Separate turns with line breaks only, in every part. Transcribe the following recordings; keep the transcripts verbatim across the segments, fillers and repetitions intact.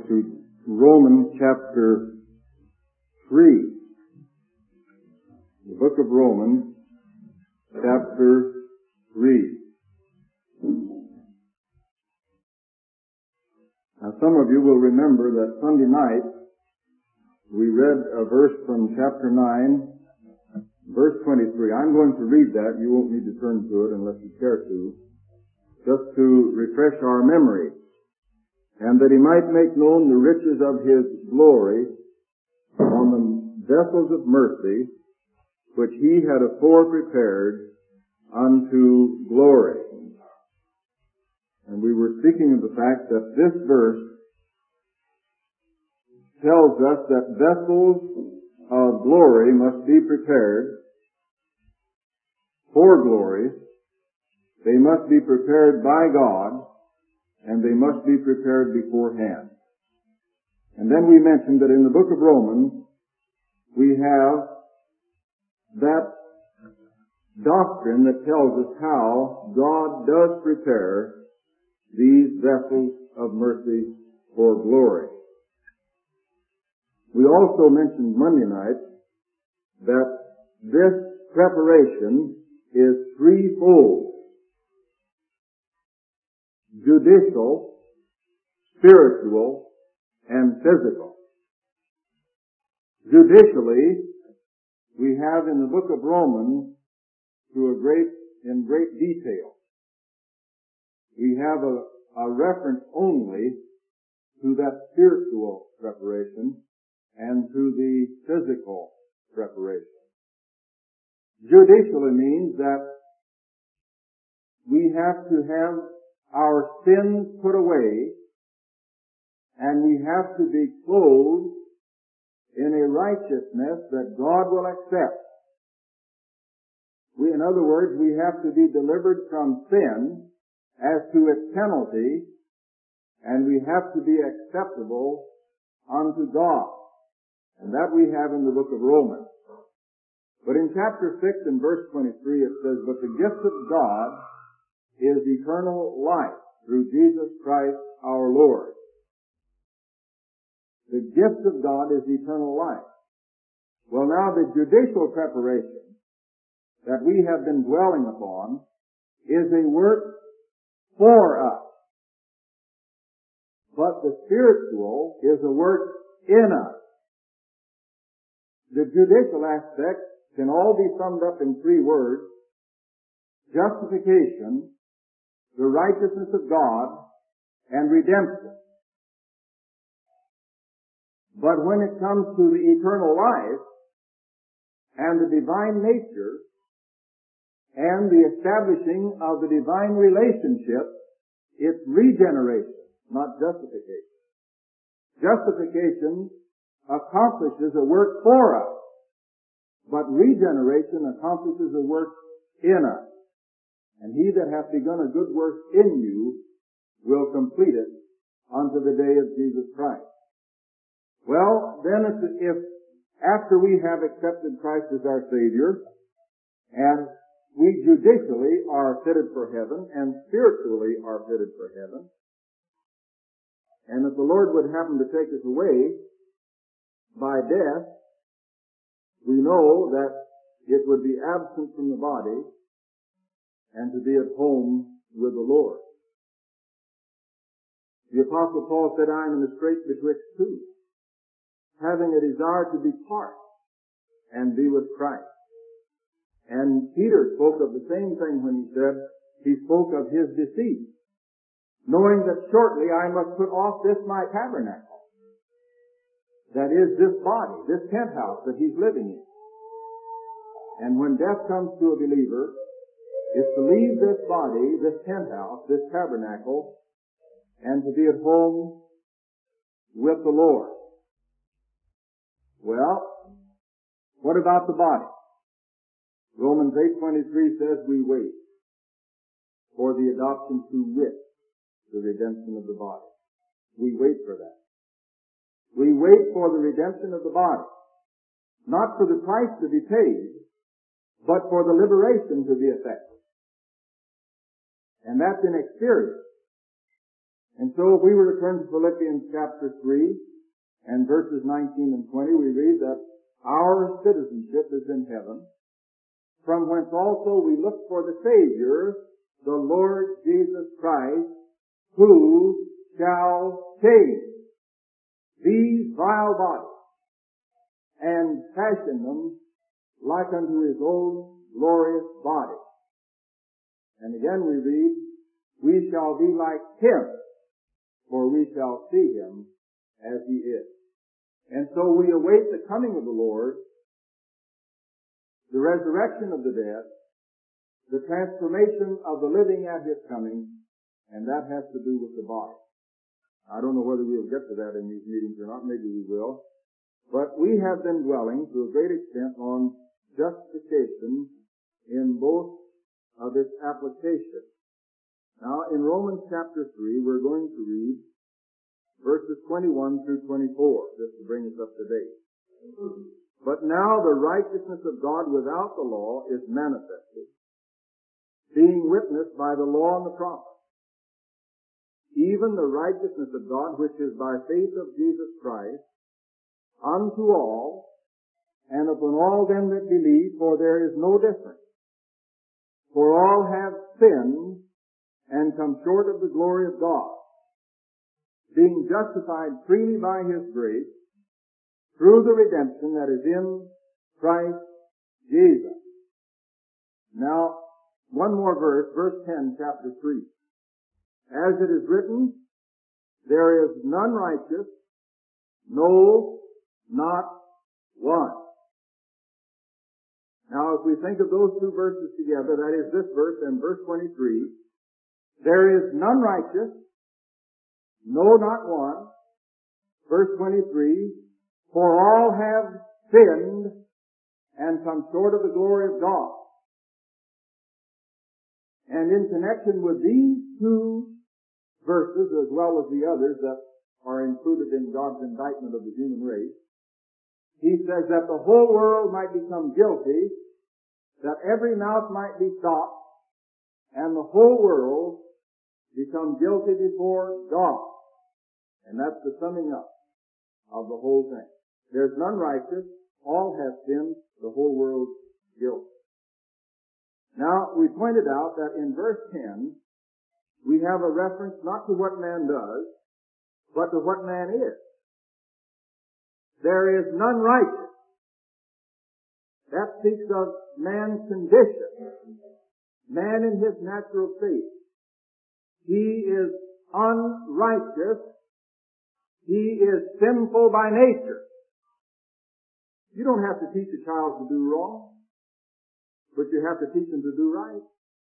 to Romans chapter three. The book of Romans chapter three. Now some of you will remember that Sunday night we read a verse from chapter nine, verse twenty-three. I'm going to read that. You won't need to turn to it unless you care to. Just to refresh our memory. And that he might make known the riches of his glory on the vessels of mercy, which he had afore prepared unto glory. And we were speaking of the fact that this verse tells us that vessels of glory must be prepared for glory. They must be prepared by God, and they must be prepared beforehand. And then we mentioned that in the book of Romans, we have that doctrine that tells us how God does prepare these vessels of mercy for glory. We also mentioned Monday night that this preparation is threefold: judicial, spiritual, and physical. Judicially, we have in the book of Romans, to a great, in great detail, we have a, a reference only to that spiritual preparation and to the physical preparation. Judicially means that we have to have our sins put away, and we have to be clothed in a righteousness that God will accept. We, in other words, we have to be delivered from sin as to its penalty, and we have to be acceptable unto God. And that we have in the book of Romans. But in chapter six and verse twenty-three it says, "But the gift of God is eternal life through Jesus Christ our Lord." The gift of God is eternal life. Well, now the judicial preparation that we have been dwelling upon is a work for us. But the spiritual is a work in us. The judicial aspect can all be summed up in three words: justification, the righteousness of God, and redemption. But when it comes to the eternal life and the divine nature and the establishing of the divine relationship, it's regeneration, not justification. Justification accomplishes a work for us, but regeneration accomplishes a work in us. And he that hath begun a good work in you will complete it unto the day of Jesus Christ. Well, then if, if after we have accepted Christ as our Savior, and we judicially are fitted for heaven, and spiritually are fitted for heaven, and if the Lord would happen to take us away by death, we know that it would be absent from the body and to be at home with the Lord. The Apostle Paul said, "I am in the strait betwixt two, having a desire to depart and be with Christ." And Peter spoke of the same thing when he said, he spoke of his deceit, knowing that shortly I must put off this my tabernacle. That is, this body, this tent house that he's living in. And when death comes to a believer, it's to leave this body, this tent house, this tabernacle, and to be at home with the Lord. Well, what about the body? Romans eight twenty-three says we wait for the adoption to wit, the redemption of the body. We wait for that. We wait for the redemption of the body. Not for the price to be paid, but for the liberation to be effected. And that's in experience. And so if we were to turn to Philippians chapter three and verses nineteen and twenty, we read that our citizenship is in heaven, from whence also we look for the Savior, the Lord Jesus Christ, who shall change these vile bodies and fashion them like unto his own glorious body. And again we read, we shall be like him, for we shall see him as he is. And so we await the coming of the Lord, the resurrection of the dead, the transformation of the living at his coming, and that has to do with the body. I don't know whether we'll get to that in these meetings or not. Maybe we will. But we have been dwelling to a great extent on justification in both of its applications. Now, in Romans chapter three, we're going to read verses twenty-one through twenty-four, just to bring us up to date. But now the righteousness of God without the law is manifested, being witnessed by the law and the prophets, even the righteousness of God which is by faith of Jesus Christ, unto all, and upon all them that believe, for there is no difference. For all have sinned and come short of the glory of God, being justified freely by his grace, through the redemption that is in Christ Jesus. Now, one more verse, verse ten, chapter three. As it is written, there is none righteous, no, not one. Now, if we think of those two verses together, that is this verse and verse twenty-three, there is none righteous, no, not one. Verse twenty-three, for all have sinned and come short of the glory of God. And in connection with these two verses, as well as the others that are included in God's indictment of the human race, he says that the whole world might become guilty, that every mouth might be stopped, and the whole world become guilty before God. And that's the summing up of the whole thing. There's none righteous, all have sinned, the whole world guilty. Now, we pointed out that in verse ten, we have a reference not to what man does, but to what man is. There is none righteous. That speaks of man's condition. Man in his natural state. He is unrighteous. He is sinful by nature. You don't have to teach a child to do wrong, but you have to teach them to do right.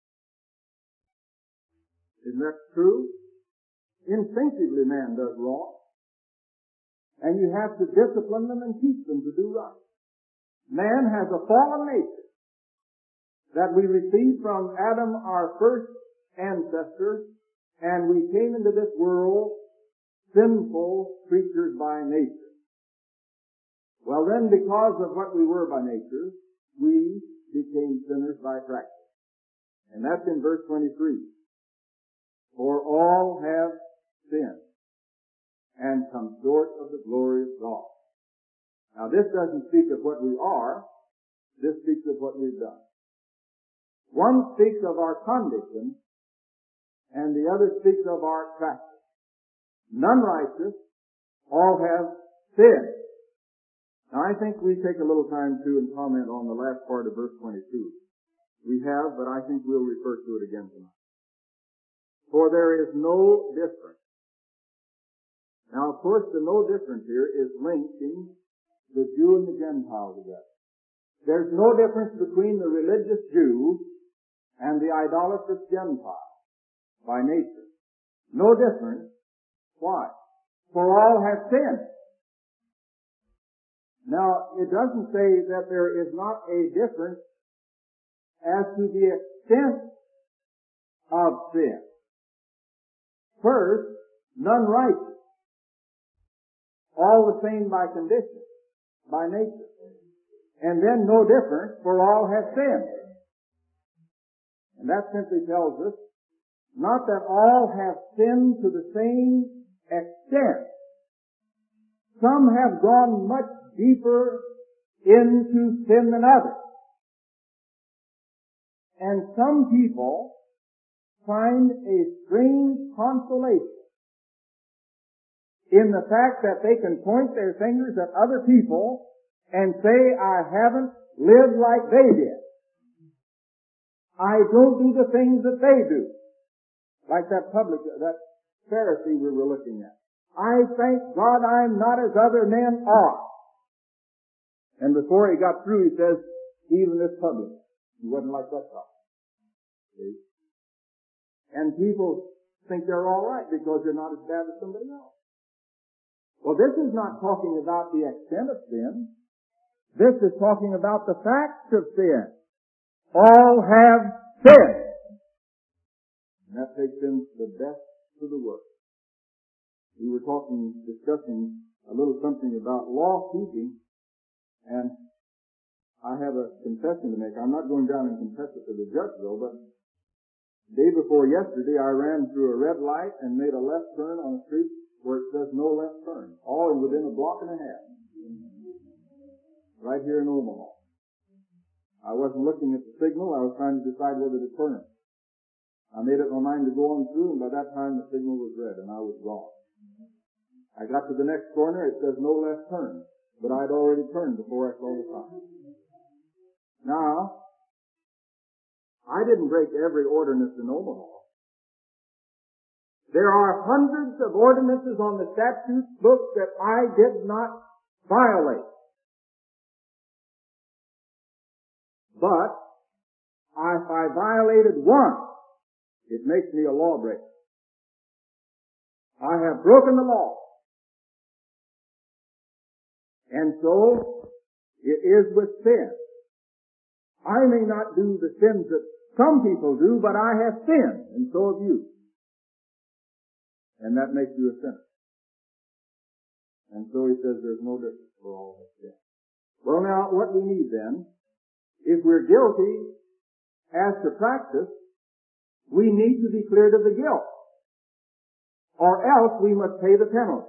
Isn't that true? Instinctively man does wrong. And you have to discipline them and teach them to do right. Man has a fallen nature that we received from Adam, our first ancestor, and we came into this world sinful creatures by nature. Well then, because of what we were by nature, we became sinners by practice. And that's in verse twenty-three. For all have sinned and come short of the glory of God. Now this doesn't speak of what we are, this speaks of what we've done. One speaks of our condition, and the other speaks of our practice. None righteous, all have sinned. Now I think we take a little time too and comment on the last part of verse twenty-two. We have, but I think we'll refer to it again tonight. For there is no difference. Now, of course, the no difference here is linking the Jew and the Gentile together. There's no difference between the religious Jew and the idolatrous Gentile by nature. No difference. Why? For all have sinned. Now, it doesn't say that there is not a difference as to the extent of sin. First, none righteous. All the same by condition, by nature. And then no difference, for all have sinned. And that simply tells us Not that all have sinned to the same extent. Some have gone much deeper into sin than others. And some people find a strange consolation in the fact that they can point their fingers at other people and say, I haven't lived like they did. I don't do the things that they do. Like that public, that Pharisee we were looking at. I thank God I'm not as other men are. And before he got through, he says, even this publican, he wasn't like that guy. See? And people think they're all right because they're not as bad as somebody else. Well, this is not talking about the extent of sin. This is talking about the facts of sin. All have sinned. And that takes in the best of the work. We were talking, discussing a little something about law keeping, and I have a confession to make. I'm not going down and confess it to the judge though, but the day before yesterday I ran through a red light and made a left turn on a street where it says no left turn, all within a block and a half. Right here in Omaha. I wasn't looking at the signal, I was trying to decide whether to turn. I made up my mind to go on through, and by that time the signal was red and I was gone. I got to the next corner, it says no left turn, but I'd already turned before I saw the sign. Now, I didn't break every ordinance in Omaha. There are hundreds of ordinances on the statute book that I did not violate. But, if I violated one, it makes me a lawbreaker. I have broken the law. And so, it is with sin. I may not do the sins that some people do, but I have sinned, and so have you. And that makes you a sinner. And so he says there's no difference for all have sinned. Well now, what we need then, if we're guilty as to practice, we need to be cleared of the guilt. Or else we must pay the penalty.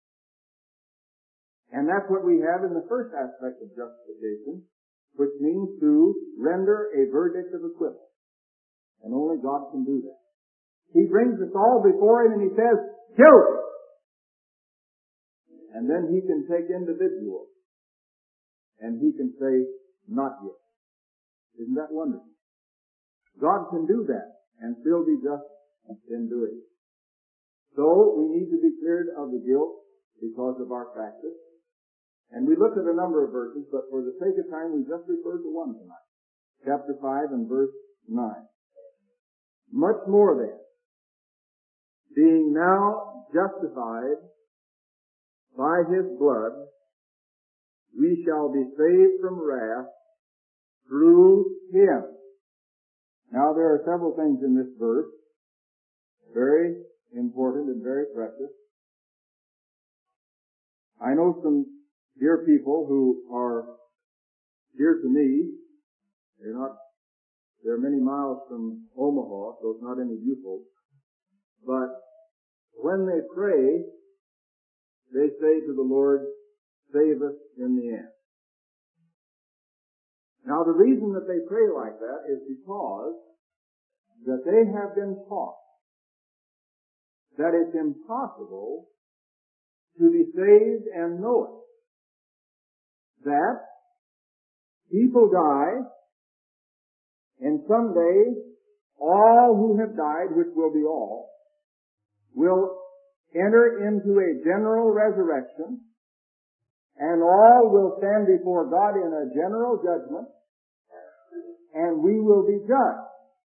And that's what we have in the first aspect of justification, which means to render a verdict of acquittal. And only God can do that. He brings us all before Him and He says, guilty! And then He can take individuals and He can say, not guilty. Isn't that wonderful? God can do that and still be just in doing it. So we need to be cleared of the guilt because of our practice. And we looked at a number of verses, but for the sake of time we just refer to one tonight. Chapter five and verse nine. Much more then, being now justified by His blood, we shall be saved from wrath through Him. Now there are several things in this verse, very important and very precious. I know some dear people who are dear to me. They're not, they're many miles from Omaha, so it's not any of you folks. But when they pray, they say to the Lord, save us in the end. Now the reason that they pray like that is because that they have been taught that it's impossible to be saved and know it. That people die, and someday all who have died, which will be all, will enter into a general resurrection, and all will stand before God in a general judgment, and we will be judged.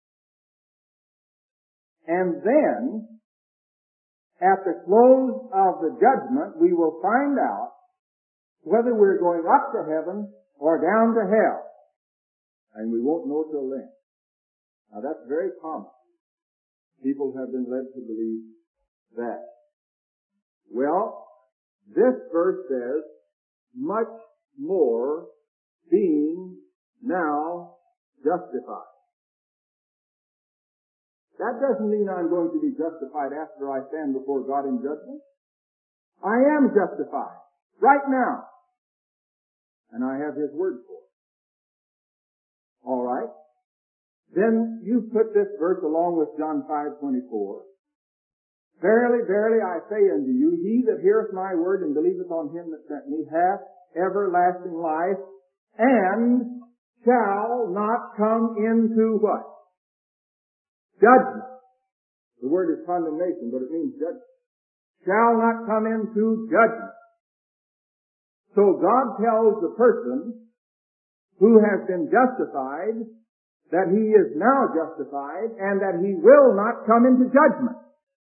And then, at the close of the judgment, we will find out whether we're going up to heaven or down to hell. And we won't know till then. Now that's very common. People have been led to believe that. Well, this verse says, much more being now justified. That doesn't mean I'm going to be justified after I stand before God in judgment. I am justified right now. And I have His word for it. All right. Then you put this verse along with John five twenty-four. Verily, verily, I say unto you, he that heareth my word and believeth on him that sent me hath everlasting life, and shall not come into what? Judgment. The word is condemnation, but it means judgment. Shall not come into judgment. So God tells the person who has been justified that he is now justified and that he will not come into judgment.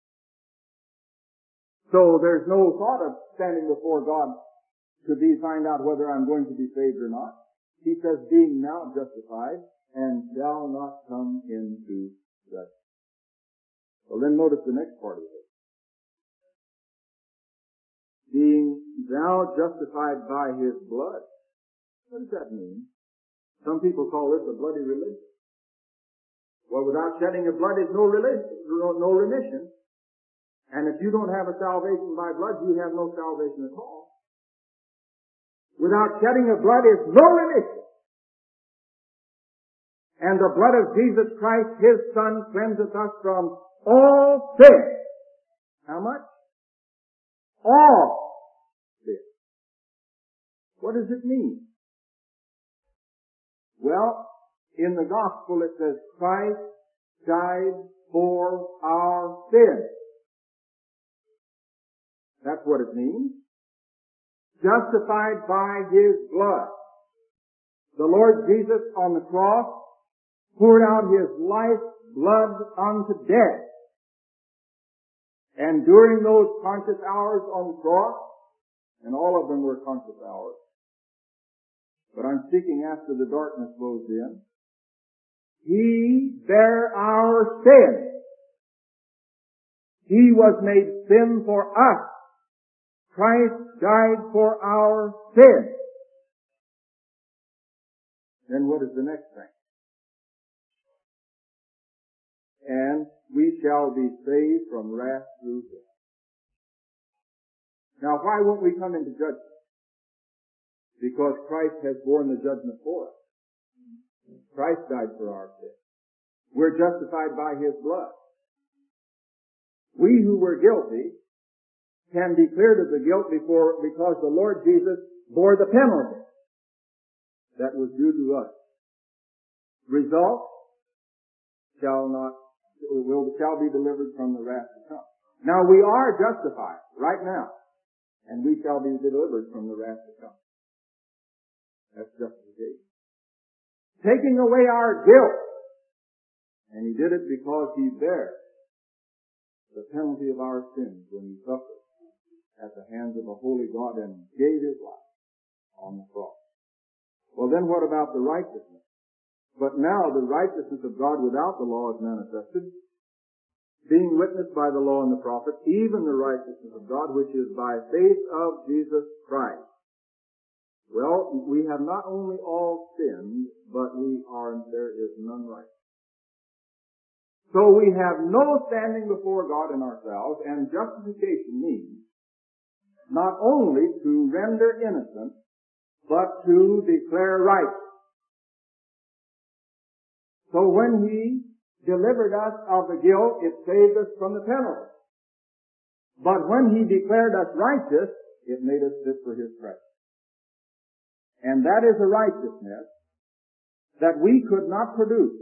So there's no thought of standing before God to be find out whether I'm going to be saved or not. He says, being now justified and shall not come into judgment. Well, then notice the next part of it. Being thou justified by His blood. What does that mean? Some people call this a bloody religion. Well, without shedding of blood is no religion, no, no remission. And if you don't have a salvation by blood, you have no salvation at all. Without shedding of blood is no remission. And the blood of Jesus Christ, His Son, cleanseth us from all sin. How much? All sin. What does it mean? Well, in the gospel it says, Christ died for our sins. That's what it means. Justified by His blood. The Lord Jesus on the cross poured out His life's blood unto death. And during those conscious hours on the cross, and all of them were conscious hours, but I'm speaking after the darkness closed in, He bare our sins. He was made sin for us. Christ died for our sins. Then what is the next thing? And we shall be saved from wrath through Him. Now, why won't we come into judgment? Because Christ has borne the judgment for us. Christ died for our sins. We're justified by His blood. We who were guilty can be cleared of the guilt before, because the Lord Jesus bore the penalty that was due to us. Result, shall not, will, shall be delivered from the wrath to come. Now we are justified right now, and we shall be delivered from the wrath to come. That's justification. Taking away our guilt. And He did it because He bare the penalty of our sins when He suffered at the hands of a holy God and gave His life on the cross. Well, then what about the righteousness? But now the righteousness of God without the law is manifested, being witnessed by the law and the prophets, even the righteousness of God, which is by faith of Jesus Christ. Well, we have not only all sinned, but we are, there is none righteous. So we have no standing before God in ourselves, and justification means not only to render innocent, but to declare righteous. So when He delivered us of the guilt, it saved us from the penalty. But when He declared us righteous, it made us fit for His presence. And that is a righteousness that we could not produce.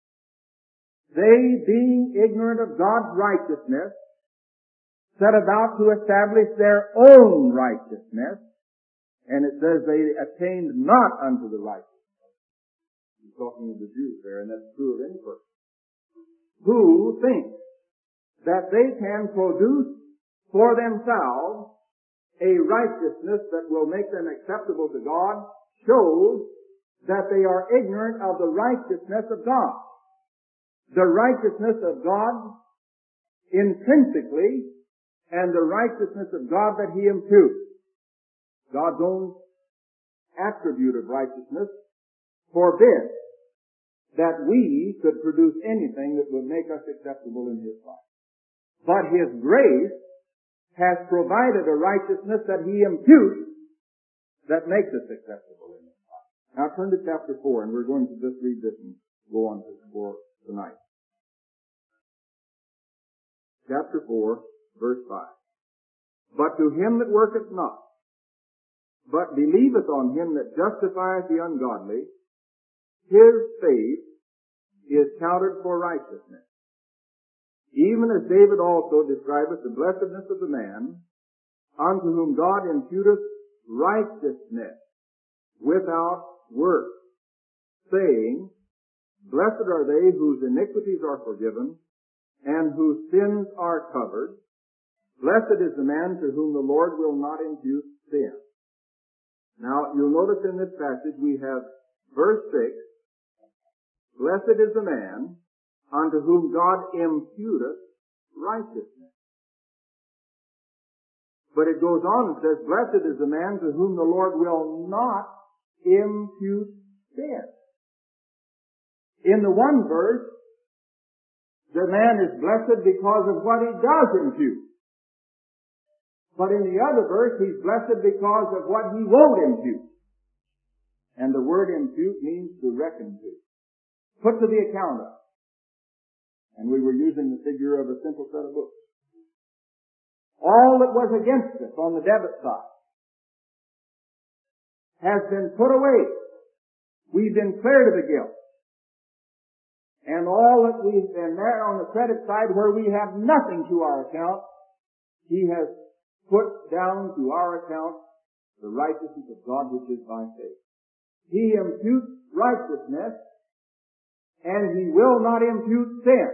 They, being ignorant of God's righteousness, set about to establish their own righteousness, and it says they attained not unto the righteousness. He's talking of the Jews there, and that's true of any person who thinks that they can produce for themselves a righteousness that will make them acceptable to God, shows that they are ignorant of the righteousness of God. The righteousness of God intrinsically, and the righteousness of God that He imputes. God's own attribute of righteousness forbids that we could produce anything that would make us acceptable in His sight. But His grace has provided a righteousness that He imputes that makes us acceptable in His sight. Now turn to chapter four, and we're going to just read this and go on to for tonight. Chapter four, verse five. But to him that worketh not, but believeth on Him that justifieth the ungodly, his faith is counted for righteousness. Even as David also describeth the blessedness of the man, unto whom God imputeth righteousness without works, saying, Blessed are they whose iniquities are forgiven, and whose sins are covered. Blessed is the man to whom the Lord will not impute sin. Now, you'll notice in this passage we have verse six, Blessed is the man unto whom God imputeth righteousness. But it goes on and says, Blessed is the man to whom the Lord will not impute sin. In the one verse, the man is blessed because of what he does impute. But in the other verse, he's blessed because of what he won't impute. And the word impute means to reckon to. Put to the account of. And we were using the figure of a simple set of books. All that was against us on the debit side has been put away. We've been cleared of the guilt. And all that we've been there on the credit side where we have nothing to our account, He has put down to our account the righteousness of God which is by faith. He imputes righteousness, and He will not impute sin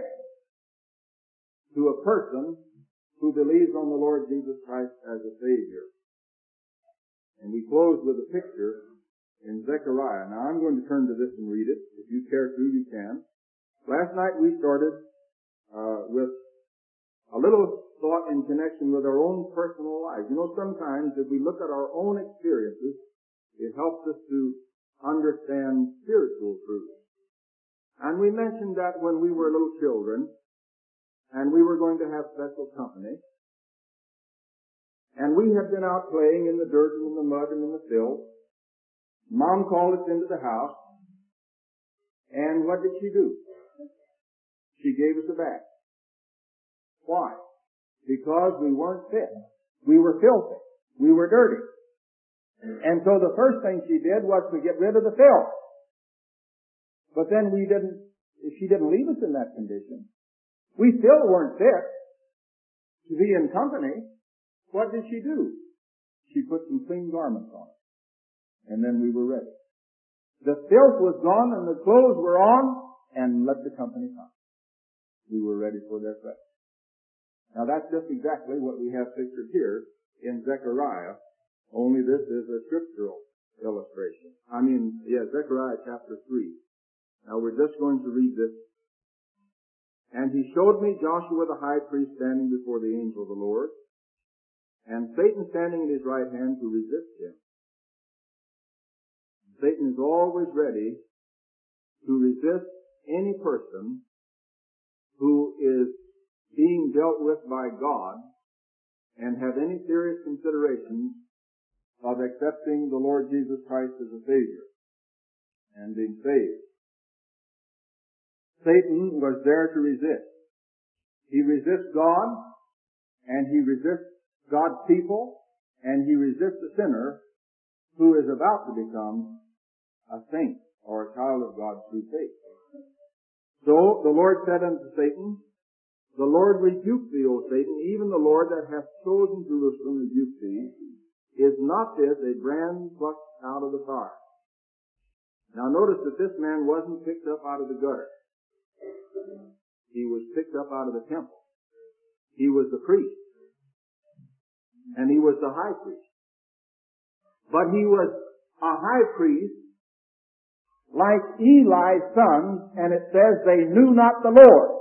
to a person who believes on the Lord Jesus Christ as a Savior. And we close with a picture in Zechariah. Now I'm going to turn to this and read it. If you care to, you can. Last night we started uh, with a little thought in connection with our own personal lives. You know, sometimes if we look at our own experiences, it helps us to understand spiritual truths. And we mentioned that when we were little children, and we were going to have special company, and we had been out playing in the dirt and in the mud and in the filth. Mom called us into the house, and what did she do? She gave us a bath. Why? Because we weren't fit. We were filthy. We were dirty. And so the first thing she did was to get rid of the filth. But then we didn't, she didn't leave us in that condition. We still weren't fit to be in company. What did she do? She put some clean garments on us. And then we were ready. The filth was gone and the clothes were on, and let the company come. We were ready for their presence. Now that's just exactly what we have pictured here in Zechariah, only this is a scriptural illustration. I mean, yeah, Zechariah chapter three. Now we're just going to read this. And he showed me Joshua the high priest standing before the angel of the Lord, and Satan standing in his right hand to resist him. Satan is always ready to resist any person who is being dealt with by God and have any serious considerations of accepting the Lord Jesus Christ as a Savior and being saved. Satan was there to resist. He resists God, and he resists God's people, and he resists the sinner who is about to become a saint or a child of God through faith. So the Lord said unto Satan, The Lord rebuke thee, O Satan, even the Lord that hath chosen Jerusalem rebuke thee. Is not this a brand plucked out of the fire? Now notice that this man wasn't picked up out of the gutter. He was picked up out of the temple. He was the priest. And he was the high priest. But he was a high priest like Eli's sons, and it says they knew not the Lord.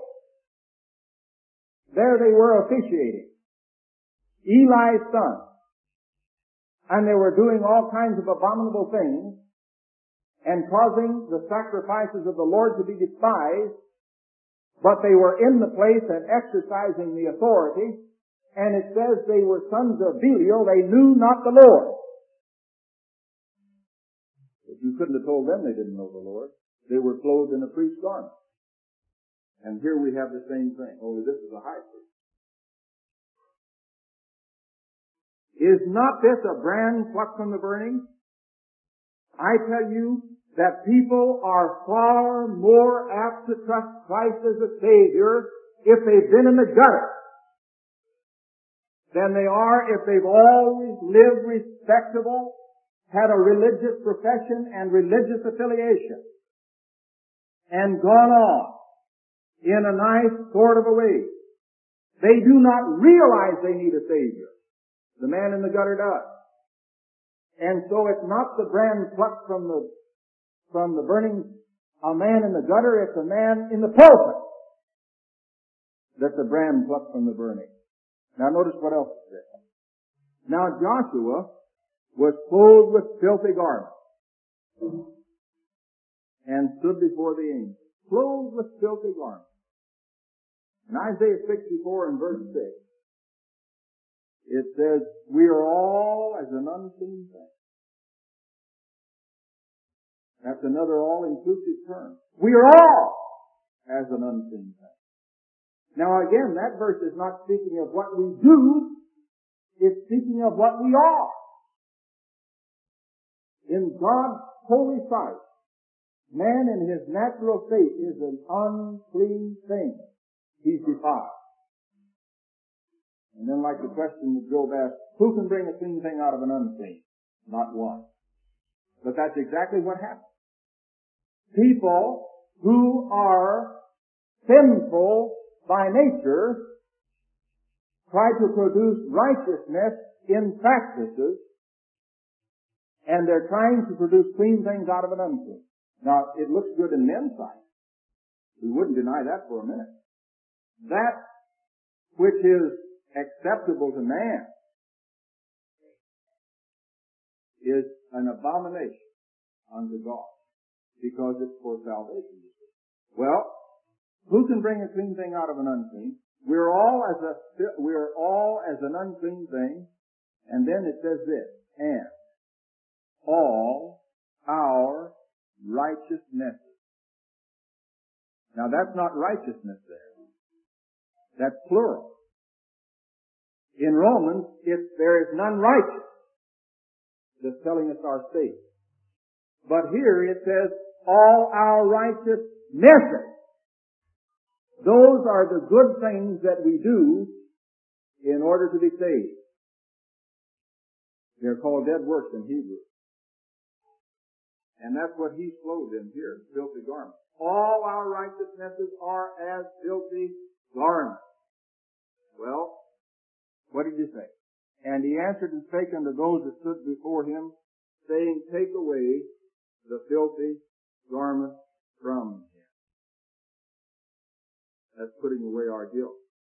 There they were officiating. Eli's sons. And they were doing all kinds of abominable things. and causing the sacrifices of the Lord to be despised, but they were in the place and exercising the authority, and it says they were sons of Belial, they knew not the Lord. But you couldn't have told them they didn't know the Lord. They were clothed in a priest's garment. And here we have the same thing, only this is a high priest. Is not this a brand plucked from the burning? I tell you that people are far more apt to trust Christ as a Savior if they've been in the gutter than they are if they've always lived respectable, had a religious profession and religious affiliation, and gone on in a nice sort of a way. They do not realize they need a Savior. The man in the gutter does. And so it's not the brand plucked from the, from the burning, a man in the gutter, it's a man in the pulpit that's the brand plucked from the burning. Now notice what else it says. Now Joshua was clothed with filthy garments and stood before the angel. Clothed with filthy garments. In Isaiah sixty-four and verse six, it says, we are all as an unclean thing. That's another all-inclusive term. We are all as an unclean thing. Now again, that verse is not speaking of what we do, it's speaking of what we are. In God's holy sight, man in his natural state is an unclean thing. He's defiled. And then like the question that Job asked, who can bring a clean thing out of an unclean? Not one. But that's exactly what happens. People who are sinful by nature try to produce righteousness in practices, and they're trying to produce clean things out of an unclean. Now, it looks good in men's sight. We wouldn't deny that for a minute. That which is acceptable to man is an abomination unto God, because it's for salvation. Well, who can bring a clean thing out of an unclean? We're all as a we're all as an unclean thing, and then it says this, and all our righteousness. Now that's not righteousness there. That's plural. In Romans, it's there is none righteous. That's telling us our state. But here it says, all our righteousnesses. Those are the good things that we do in order to be saved. They're called dead works in Hebrew. And that's what he's clothed in here, filthy garments. All our righteousnesses are as filthy garments. Well, what did he say? And he answered and spake unto those that stood before him, saying, take away the filthy garment from him. That's putting away our guilt.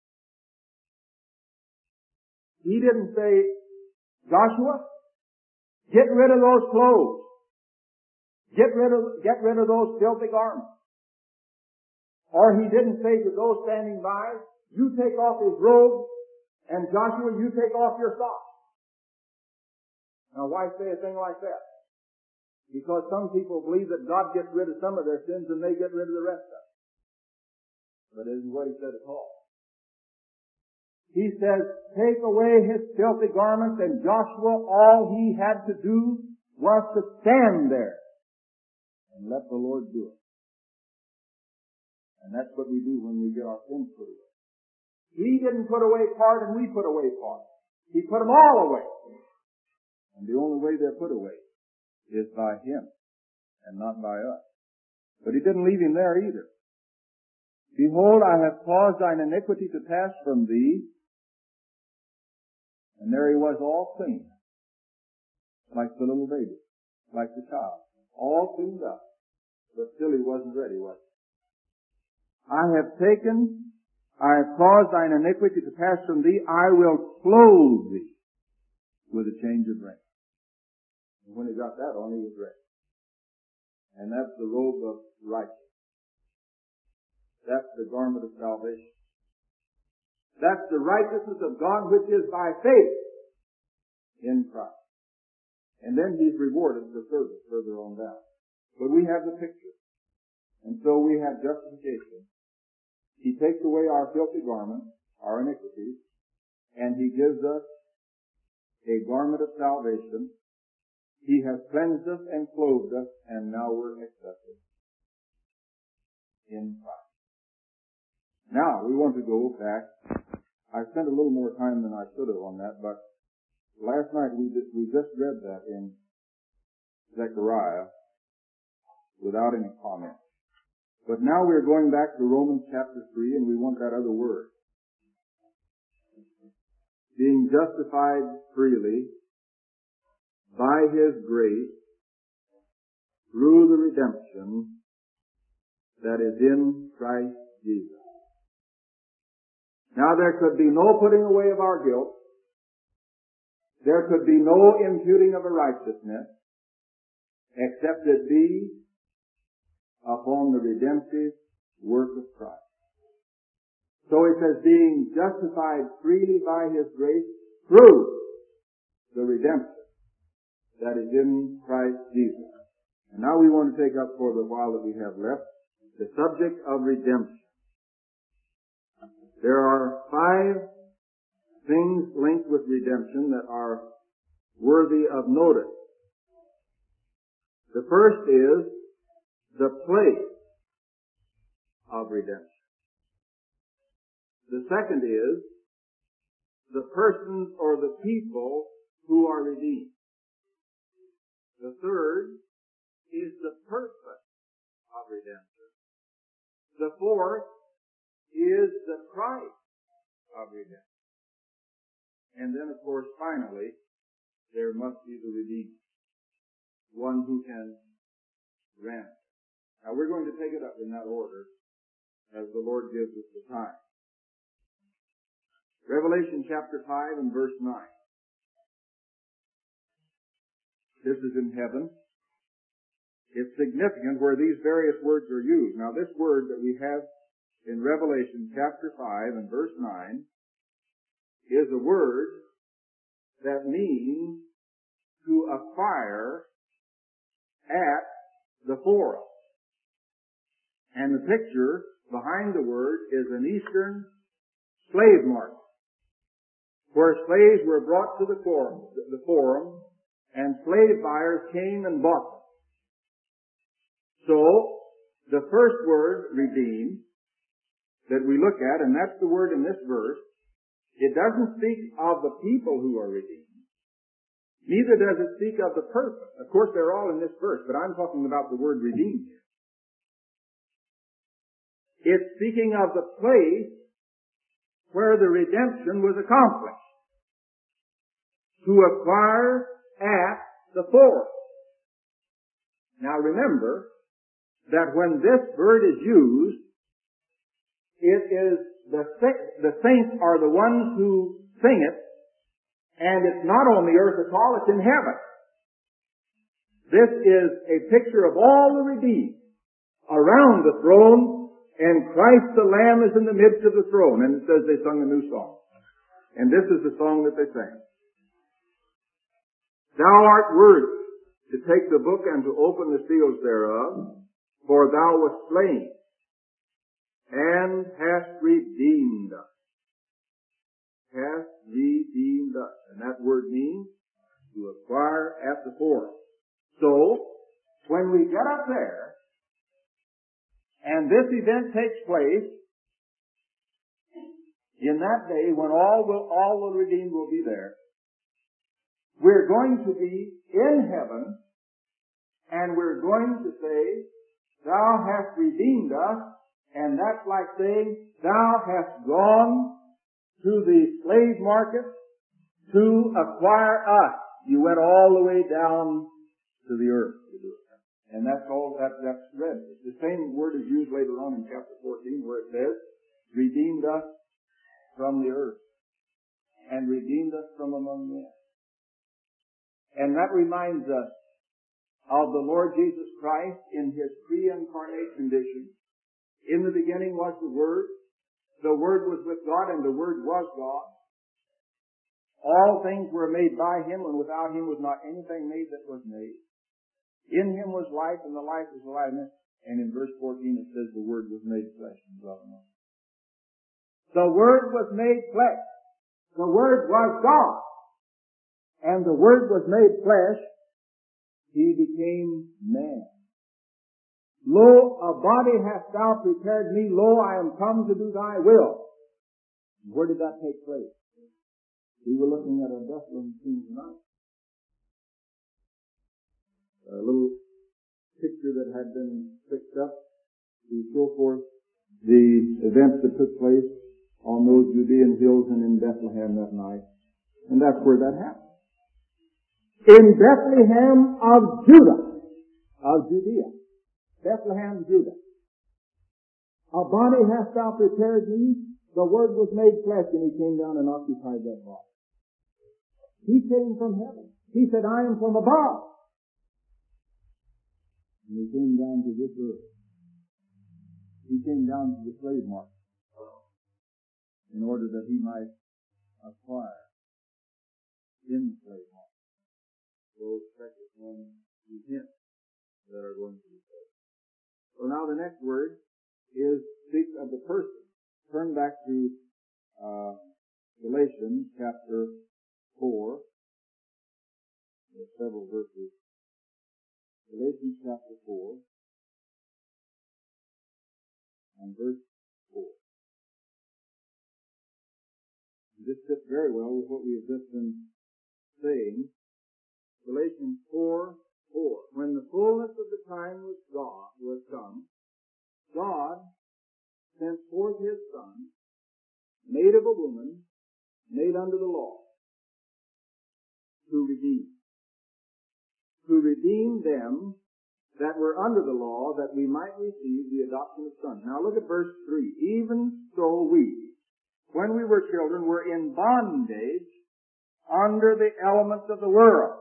He didn't say, Joshua, get rid of those clothes. Get rid of, get rid of those filthy garments. Or he didn't say to those standing by, you take off his robe, and Joshua, you take off your socks. Now why say a thing like that? Because some people believe that God gets rid of some of their sins and they get rid of the rest of them. But it isn't what he said at all. He says, take away his filthy garments, and Joshua, all he had to do was to stand there and let the Lord do it. And that's what we do when we get our sins put away. He didn't put away part and we put away part. He put them all away. And the only way they're put away is by him and not by us. But he didn't leave him there either. Behold, I have caused thine iniquity to pass from thee. And there he was, all clean. Like the little baby. Like the child. All cleaned up. But still he wasn't ready, was he? I have taken, I have caused thine iniquity to pass from thee. I will clothe thee with a change of raiment. And when he got that on, he was ready. And that's the robe of righteousness. That's the garment of salvation. That's the righteousness of God which is by faith in Christ. And then He's rewarded for service further on down. But we have the picture. And so we have justification. He takes away our filthy garments, our iniquities, and He gives us a garment of salvation. He has cleansed us and clothed us, and now we're accepted in Christ. Now, we want to go back. I spent a little more time than I should have on that, but last night we just, we just read that in Zechariah without any comment. But now we're going back to Romans chapter three, and we want that other word. Being justified freely by His grace through the redemption that is in Christ Jesus. Now there could be no putting away of our guilt. There could be no imputing of a righteousness except it be upon the redemptive work of Christ. So it says, being justified freely by His grace through the redemption that is in Christ Jesus. And now we want to take up for the while that we have left the subject of redemption. There are five things linked with redemption that are worthy of notice. The first is the place of redemption. The second is the persons or the people who are redeemed. The third is the purpose of redemption. The fourth is the price of redemption. And then, of course, finally, there must be the Redeemer, one who can ransom. Now, we're going to take it up in that order as the Lord gives us the time. Revelation chapter five and verse nine. This is in heaven. It's significant where these various words are used. Now, this word that we have in Revelation chapter five and verse nine is a word that means to acquire at the forum. And the picture behind the word is an Eastern slave market, where slaves were brought to the forum, the forum, and slave buyers came and bought them. So, the first word, redeemed, that we look at, and that's the word in this verse, it doesn't speak of the people who are redeemed. Neither does it speak of the purpose. Of course, they're all in this verse, but I'm talking about the word redeemed here. It's speaking of the place where the redemption was accomplished. To acquire at the forum. Now remember that when this word is used, it is the, the saints are the ones who sing it, and it's not on the earth at all, it's in heaven. This is a picture of all the redeemed around the throne, and Christ the Lamb is in the midst of the throne. And it says they sung a new song. And this is the song that they sang. Thou art worthy to take the book and to open the seals thereof, for thou wast slain, and hast redeemed us. Hast redeemed us. And that word means to acquire at the forum. So, when we get up there, and this event takes place, in that day when all will, all the redeemed will be there, we're going to be in heaven, and we're going to say, thou hast redeemed us, and that's like saying, thou hast gone to the slave market to acquire us. You went all the way down to the earth to do it. And that's all that, that's read. The same word is used later on in chapter fourteen where it says, redeemed us from the earth and redeemed us from among men. And that reminds us of the Lord Jesus Christ in His pre-incarnate condition. In the beginning was the Word. The Word was with God, and the Word was God. All things were made by Him, and without Him was not anything made that was made. In Him was life, and the life was aliveness. And in verse fourteen it says the Word was made flesh and dwelt among us. The Word was made flesh. The Word was God. And the Word was made flesh. He became man. Lo, a body hast thou prepared me. Lo, I am come to do thy will. Where did that take place? We were looking at a Bethlehem scene tonight. A little picture that had been fixed up to show forth the events that took place on those Judean hills and in Bethlehem that night. And that's where that happened. In Bethlehem of Judah, of Judea, Bethlehem, Judah. A body hast thou prepared me. The Word was made flesh, and He came down and occupied that body. He came from heaven. He said, I am from above. And He came down to this earth. He came down to the slave market in order that He might acquire in the slave market those precious ones to Him that are going to be saved. So now the next word is speaks of the person. Turn back to uh, Galatians chapter four. There's several verses. Galatians chapter four and verse four. This fits very well with what we have just been saying. Galatians four, four. When the fullness of the time was God was come, God sent forth His Son, made of a woman, made under the law, to redeem. To redeem them that were under the law, that we might receive the adoption of sons. Now look at verse three. Even so we, when we were children, were in bondage under the elements of the world.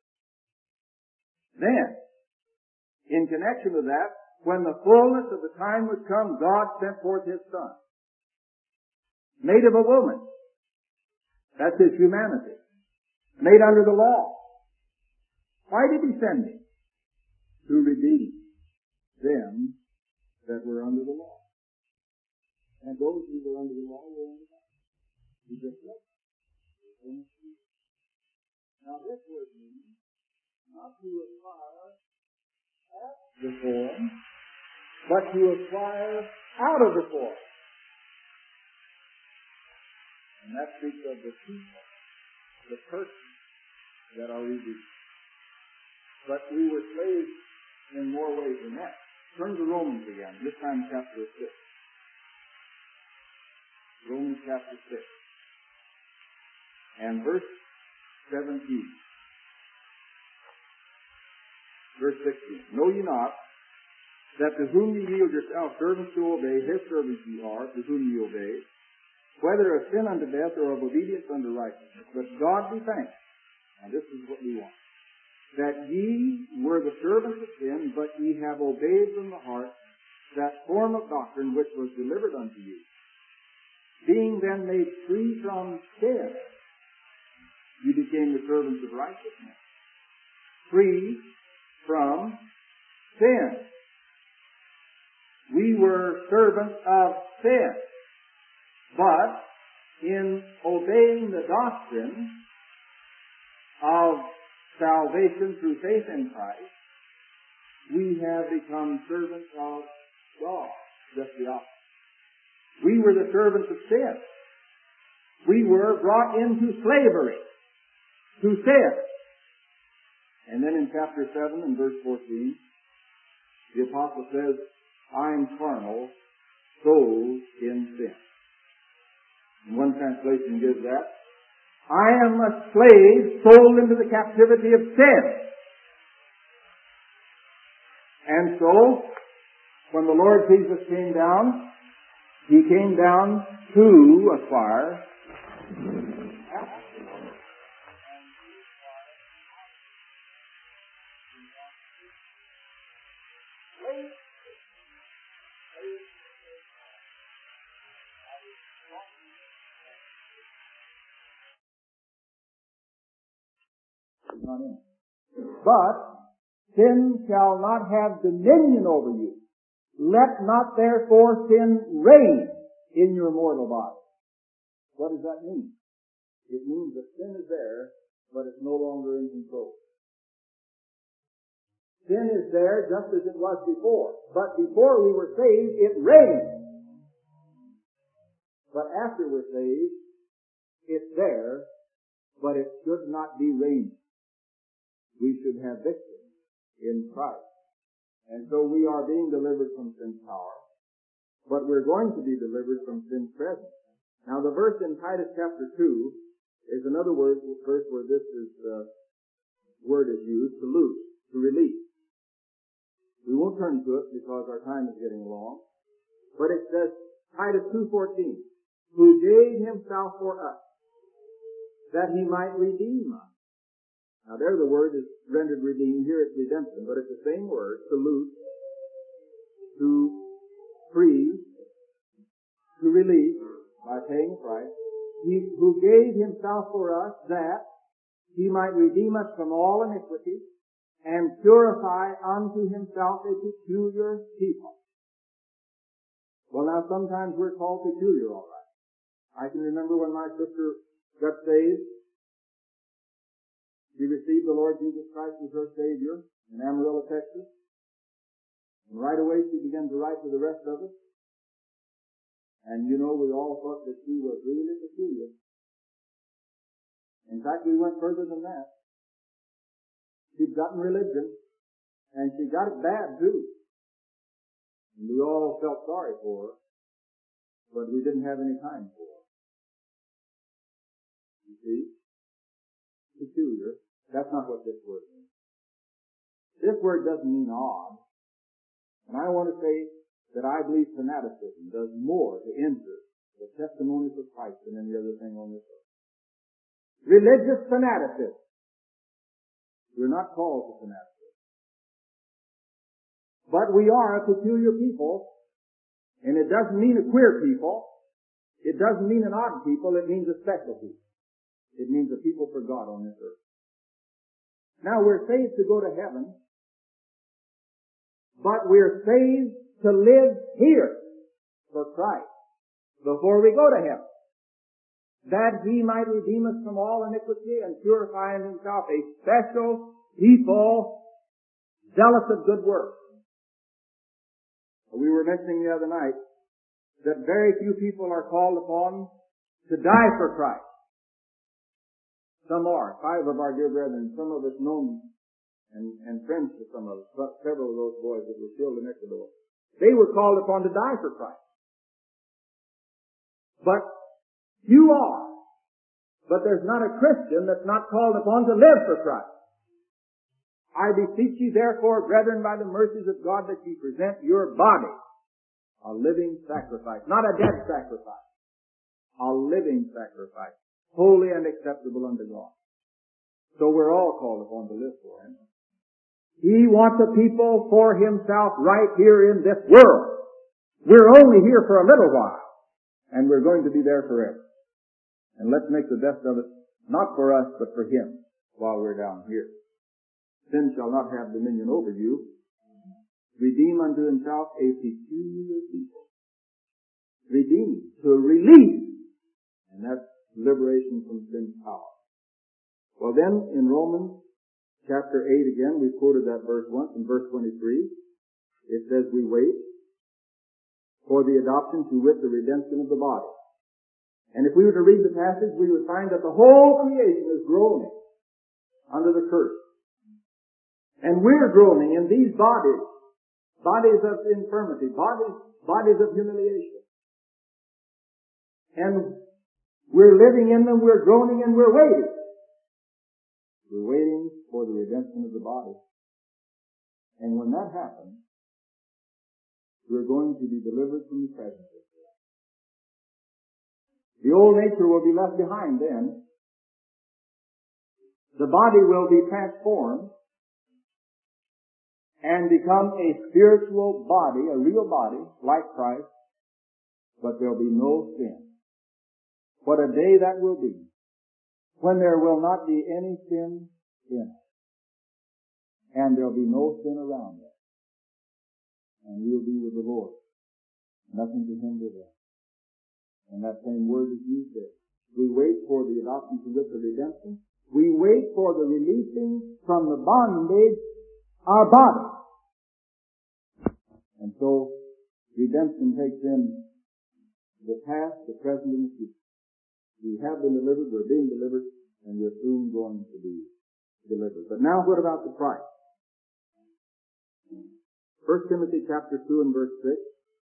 Then, in connection with that, when the fullness of the time was come, God sent forth His Son, made of a woman. That's His humanity. Made under the law. Why did He send Him? To redeem them that were under the law. And those who were under the law were under the law. He just left them. Now this word means not to acquire at the form, but to acquire out of the form. And that speaks of the people, the persons that are redeemed. But we were slaves in more ways than that. Turn to Romans again, this time chapter six. Romans chapter six. And verse seventeen. Verse sixteen. Know ye not that to whom ye yield yourselves servants to obey, His servants ye are, to whom ye obey, whether of sin unto death or of obedience unto righteousness. But God be thanked. Now this is what we want. That ye were the servants of sin, but ye have obeyed from the heart that form of doctrine which was delivered unto you. Being then made free from sin, you became the servants of righteousness. Free from sin. We were servants of sin. But in obeying the doctrine of salvation through faith in Christ, we have become servants of God. Just the opposite. We were the servants of sin. We were brought into slavery to sin. And then in chapter seven and verse fourteen, the apostle says, I am carnal, sold in sin. And one translation gives that, I am a slave sold into the captivity of sin. And so, when the Lord Jesus came down, He came down to acquire not in it. But sin shall not have dominion over you. Let not therefore sin reign in your mortal body. What does that mean? It means that sin is there, but it's no longer in control. Sin is there just as it was before. But before we were saved, it reigned. But after we're saved, it's there, but it should not be reigning. We should have victory in Christ. And so we are being delivered from sin's power, but we're going to be delivered from sin's presence. Now the verse in Titus chapter two is another word, verse where this is, uh, word is used, to loose, to release. We won't turn to it because our time is getting long. But it says, Titus two fourteen, who gave himself for us, that he might redeem us. Now there the word is rendered redeem. Here it's redemption, but it's the same word, to loose, to free, to release, by paying a price. He who gave himself for us that he might redeem us from all iniquity and purify unto himself a peculiar people. Well, now sometimes we're called peculiar, all right. I can remember when my sister got saved. She received the Lord Jesus Christ as her Savior in Amarillo, Texas. And right away she began to write to the rest of us. And you know, we all thought that she was really peculiar. In fact, we went further than that. She'd gotten religion, and she got it bad too. And we all felt sorry for her, but we didn't have any time for her. You see? Peculiar. That's not what this word means. This word doesn't mean odd. And I want to say that I believe fanaticism does more to injure the testimony of Christ than any other thing on this earth. Religious fanaticism. We're not called to fanaticism. But we are a peculiar people, and it doesn't mean a queer people. It doesn't mean an odd people. It means a special people. It means a people for God on this earth. Now, we're saved to go to heaven, but we're saved to live here for Christ before we go to heaven, that he might redeem us from all iniquity and purify in himself a special people zealous of good works. We were mentioning the other night that very few people are called upon to die for Christ. Some are. Five of our dear brethren, some of us known and, and friends to some of us, several of those boys that were killed in Ecuador. They were called upon to die for Christ. But you are. But there's not a Christian that's not called upon to live for Christ. I beseech you therefore, brethren, by the mercies of God, that ye present your body a living sacrifice, not a dead sacrifice, a living sacrifice, holy and acceptable unto God. So we're all called upon to live for him. He wants a people for himself right here in this world. We're only here for a little while, and we're going to be there forever. And let's make the best of it, not for us, but for him, while we're down here. Sin shall not have dominion over you. Redeem unto himself a peculiar people. Redeem, to release. And that's liberation from sin's power. Well then, in Romans chapter eight again, we quoted that verse once, in verse twenty-three, it says, we wait for the adoption, to wit, the redemption of the body. And if we were to read the passage, we would find that the whole creation is groaning under the curse. And we're groaning in these bodies, bodies of infirmity, bodies, bodies of humiliation. And we're living in them, we're groaning, and we're waiting. We're waiting for the redemption of the body. And when that happens, we're going to be delivered from the presence of sin. The old nature will be left behind then. The body will be transformed and become a spiritual body, a real body, like Christ, but there'll be no sin. What a day that will be, when there will not be any sin in us. And there'll be no sin around us. And we'll be with the Lord. Nothing to hinder that. And that same word is used there. We wait for the adoption to wit, the redemption. We wait for the releasing from the bondage our body. And so redemption takes in the past, the present, and the future. We have been delivered, we're being delivered, and we're soon going to be delivered. But now what about the price? First Timothy chapter two and verse six.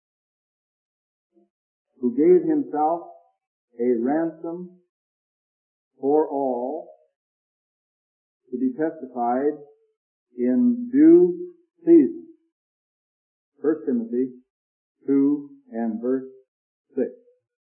Who gave himself a ransom for all to be testified in due season. First Timothy two and verse six.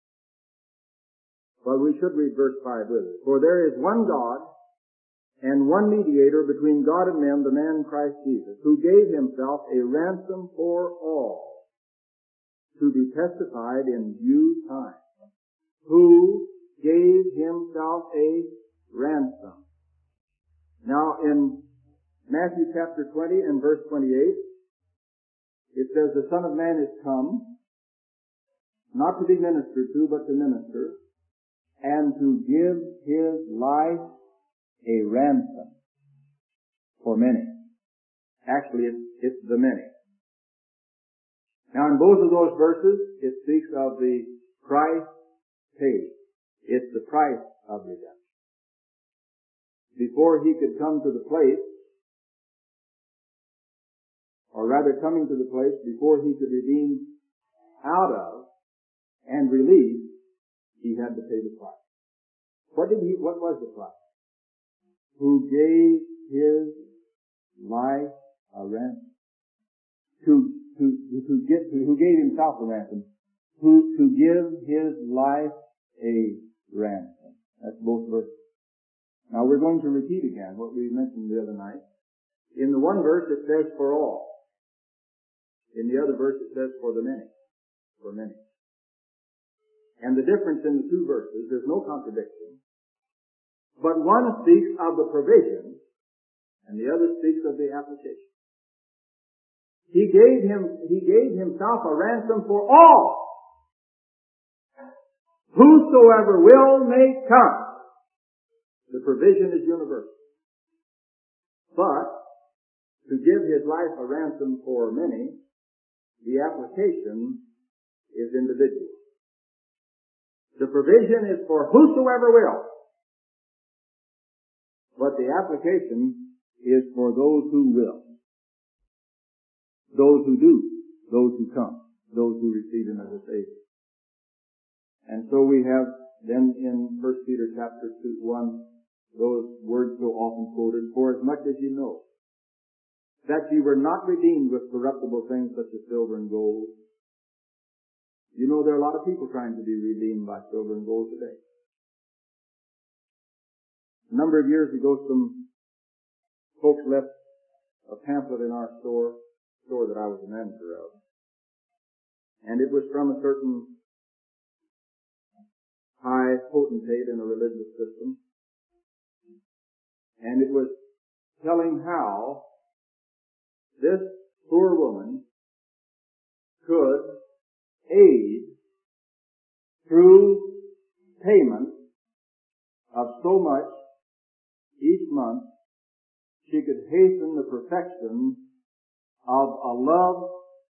Well, we should read verse five with it. For there is one God and one mediator between God and men, the man Christ Jesus, who gave himself a ransom for all to be testified in due time. Who gave himself a ransom. Now in Matthew chapter twenty and verse twenty-eight, it says, the Son of Man is come, not to be ministered to, but to minister, and to give his life a ransom for many. Actually, it's, it's the many. Now in both of those verses, it speaks of the price paid. It's the price of redemption. Before he could come to the place, or rather coming to the place, before he could redeem out of and release, he had to pay the price. What did he, what was the price? Who gave his life a ransom. To, to, to get, to, who gave himself a ransom. Who, to give his life a ransom. That's both verses. Now we're going to repeat again what we mentioned the other night. In the one verse it says for all. In the other verse it says for the many. For many. And the difference in the two verses, there's no contradiction. But one speaks of the provision and the other speaks of the application. He gave him, he gave himself a ransom for all. Whosoever will may come. The provision is universal. But to give his life a ransom for many, the application is individual. The provision is for whosoever will. But the application is for those who will. Those who do. Those who come. Those who receive him as a Savior. And so we have then in First Peter chapter two, one, those words so often quoted, for as much as you know that ye were not redeemed with corruptible things such as silver and gold. You know there are a lot of people trying to be redeemed by silver and gold today. A number of years ago, some folks left a pamphlet in our store, store that I was a manager of. And it was from a certain high potentate in a religious system. And it was telling how this poor woman could aid through payment of so much each month. She could hasten the perfection of a loved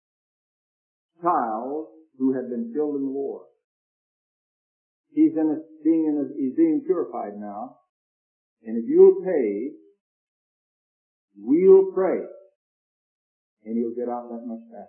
child who had been killed in the war. He's in a, being in a, he's being purified now. And if you'll pay, we'll pray. And he'll get out that much faster.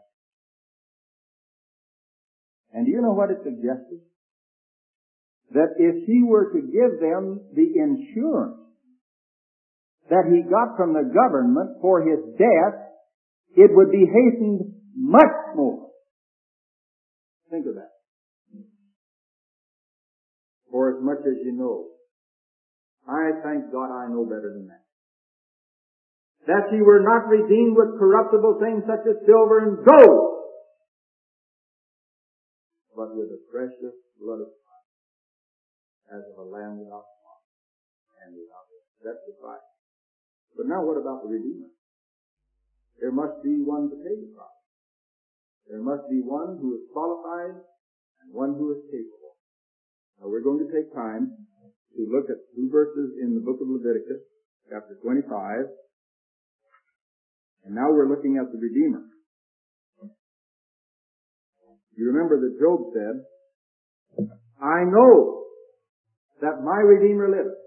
And do you know what it suggested? That if he were to give them the insurance that he got from the government for his death, it would be hastened much more. Think of that. For as much as you know. I thank God I know better than that. That ye were not redeemed with corruptible things such as silver and gold, but with the precious blood of Christ, as of a lamb without spot and without blemish. That's the price. But now what about the Redeemer? There must be one to pay the price. There must be one who is qualified and one who is capable. Now we're going to take time to look at two verses in the book of Leviticus, chapter twenty-five. And now we're looking at the Redeemer. You remember that Job said, I know that my Redeemer liveth.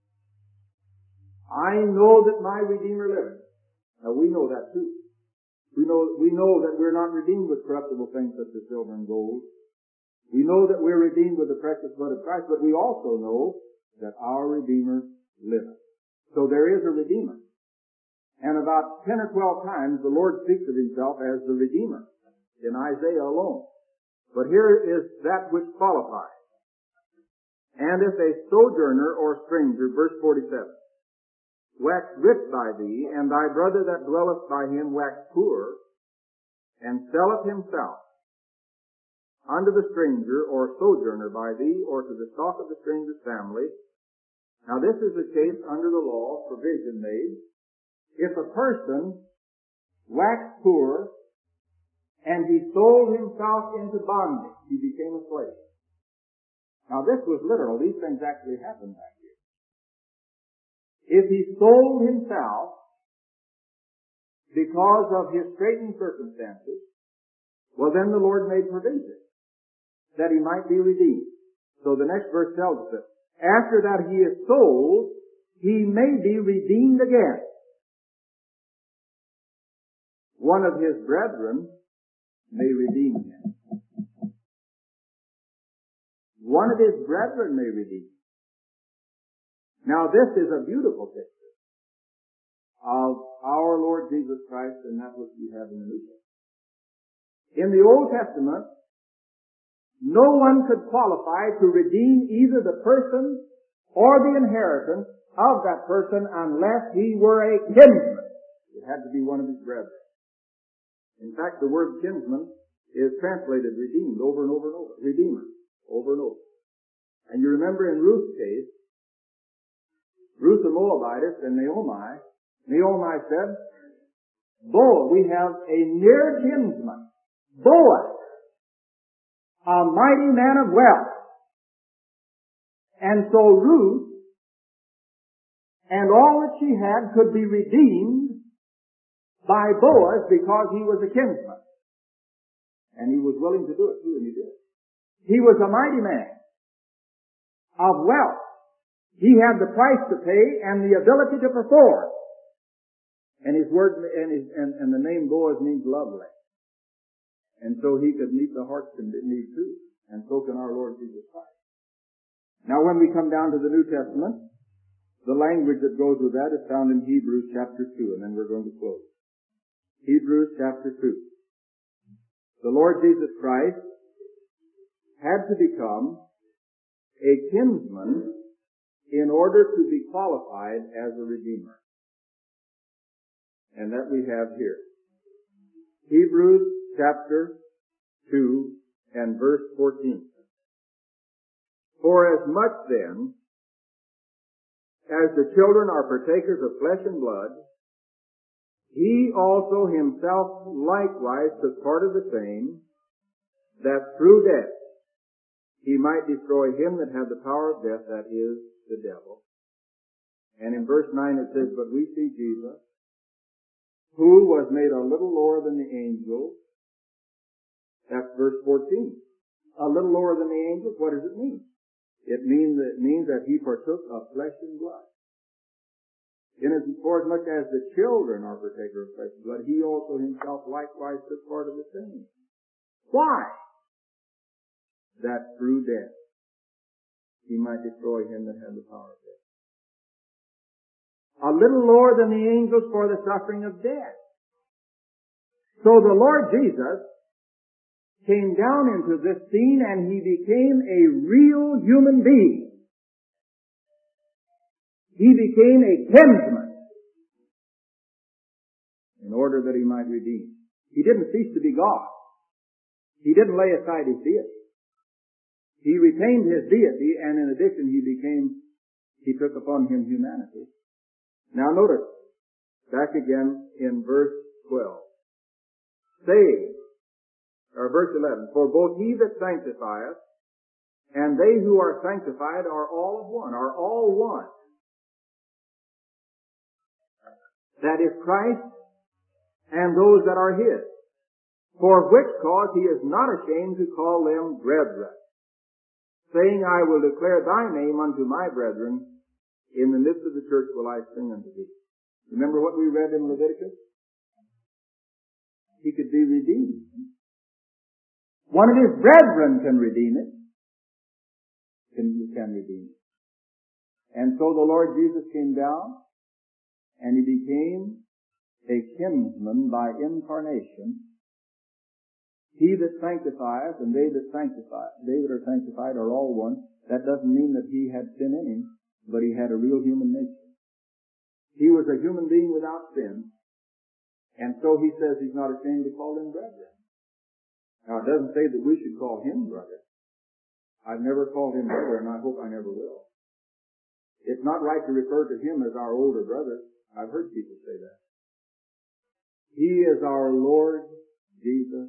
I know that my Redeemer liveth. Now we know that too. We know, we know that we're not redeemed with corruptible things such as silver and gold. We know that we're redeemed with the precious blood of Christ, but we also know that our Redeemer liveth. So there is a Redeemer. And about ten or twelve times the Lord speaks of himself as the Redeemer in Isaiah alone. But here is that which qualifies. And if a sojourner or stranger, verse forty-seven, wax rich by thee, and thy brother that dwelleth by him wax poor, and selleth himself unto the stranger or sojourner by thee, or to the stock of the stranger's family. Now this is the case under the law, provision made. If a person waxed poor, and he sold himself into bondage, he became a slave. Now this was literal. These things actually happened back here. If he sold himself because of his straitened circumstances, well then the Lord made provision that he might be redeemed. So the next verse tells us that after that he is sold, he may be redeemed again. One of his brethren may redeem him. One of his brethren may redeem him. Now this is a beautiful picture of our Lord Jesus Christ and that which we have in the New Testament. In the Old Testament, no one could qualify to redeem either the person or the inheritance of that person unless he were a kinsman. It had to be one of his brethren. In fact, the word kinsman is translated redeemed over and over and over. Redeemer, over and over. And you remember in Ruth's case, Ruth the Moabitess and Naomi, Naomi said, Boaz, we have a near kinsman, Boaz, a mighty man of wealth. And so Ruth and all that she had could be redeemed by Boaz because he was a kinsman. And he was willing to do it too, and he did. He was a mighty man of wealth. He had the price to pay and the ability to perform. And his word, and, his, and, and the name Boaz means lovely. And so he could meet the heart's need too. And so can our Lord Jesus Christ. Now when we come down to the New Testament, the language that goes with that is found in Hebrews chapter two, and then we're going to close. Hebrews chapter two. The Lord Jesus Christ had to become a kinsman in order to be qualified as a redeemer. And that we have here. Hebrews chapter two and verse fourteen. For as much then as the children are partakers of flesh and blood, he also himself likewise took part of the same, that through death he might destroy him that had the power of death, that is, the devil. And in verse nine it says, But we see Jesus, who was made a little lower than the angels. That's verse fourteen. A little lower than the angels, what does it mean? It means that, it means that he partook of flesh and blood. In as far as much as the children are partakers of flesh and blood, he also himself likewise took part of the same. Why? That through death he might destroy him that had the power of death. A little lower than the angels for the suffering of death. So the Lord Jesus came down into this scene and he became a real human being. He became a kinsman in order that he might redeem. He didn't cease to be God. He didn't lay aside his deity. He retained his deity, and in addition he became, he took upon him humanity. Now notice, back again in verse twelve. Saying, or verse eleven, for both he that sanctifieth and they who are sanctified are all of one, are all one. That is Christ and those that are his. For which cause he is not ashamed to call them brethren, saying, I will declare thy name unto my brethren. In the midst of the church will I sing unto thee. Remember what we read in Leviticus? He could be redeemed. One of his brethren can redeem it. Can, can redeem it. And so the Lord Jesus came down and he became a kinsman by incarnation. He that sanctifieth and they that sanctify, they that are sanctified are all one. That doesn't mean that he had sin in him, but he had a real human nature. He was a human being without sin, and so he says he's not ashamed to call them brethren. Now it doesn't say that we should call him brother. I've never called him brother, and I hope I never will. It's not right to refer to him as our older brother. I've heard people say that. He is our Lord Jesus